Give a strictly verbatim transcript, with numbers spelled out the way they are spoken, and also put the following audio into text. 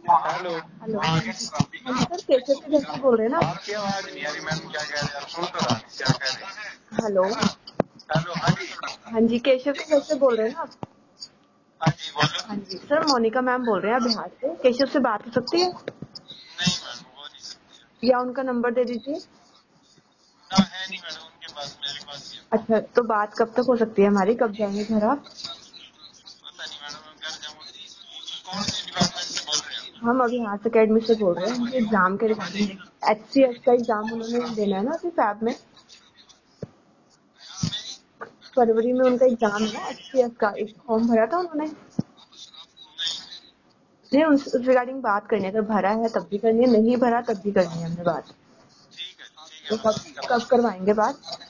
Hello. Hello. हाँ जी sir, Keshav के घर से बोल रहे हैं ना? आपकी आवाज नहीं आ रही मैम, क्या कह रहे हैं आप? सुन तो रहा क्या कह रहे हैं। हेलो। हेलो। हाँ जी। हाँ जी, केशव के घर से बोल रहे हैं ना आप? हाँ जी बोलो। हाँ जी सर, मोनिका मैम बोल रहे हैं बिहार से। केशव से बात हो सकती है नहीं मैम, वो नहीं सकती। या उनका नंबर दे दीजिए। ना है नहीं मैडम उनके पास, मेरे पास ही है। अच्छा, तो बात कब तक हो सकती है हमारी? कब जाएंगे घर आप? पता नहीं मैडम, मैं घर जाऊँ। कौन से डिपार्टमेंट से बोल रहे हैं? हम अभी हाथ अकेडमी से बोल रहे हैं। उनके एग्जाम के रिगार्डिंग एच सी एस का एग्जाम उन्होंने देना है ना अभी फैब में। फरवरी में उनका एग्जाम है ना एच सी एस का। एक फॉर्म भरा था उन्होंने। नहीं, उस रिगार्डिंग बात करनी है। अगर भरा है तब भी करनी है, नहीं भरा तब भी करनी है हमने बात। ठीक है ठीक तो है कब मैम। कब करवाएंगे बात?